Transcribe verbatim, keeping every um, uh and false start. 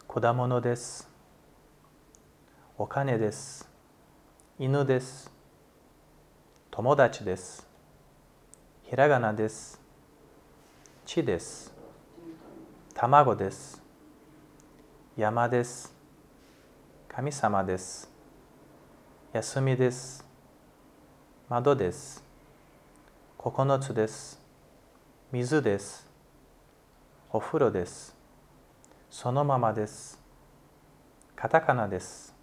果物です。お金です。犬です。友達です。ひらがなです。地です。卵です。山です。神様です。休みです。窓です。九つです。水です。お風呂です。そのままです。カタカナです。